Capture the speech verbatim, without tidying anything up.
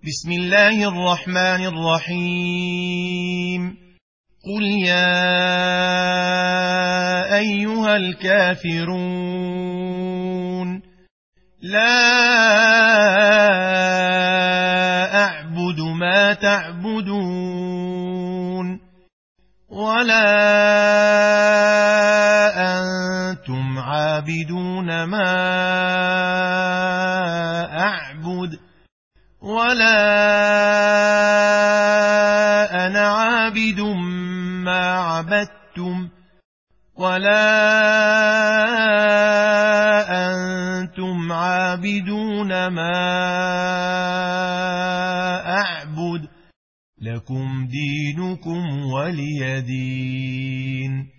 بسم الله الرحمن الرحيم قل يا أيها الكافرون لا أعبد ما تعبدون ولا أنتم عابدون ما أعبد ولا أنا عابد ما عبدتم ولا أنتم عابدون ما أعبد لكم دينكم ولي دين.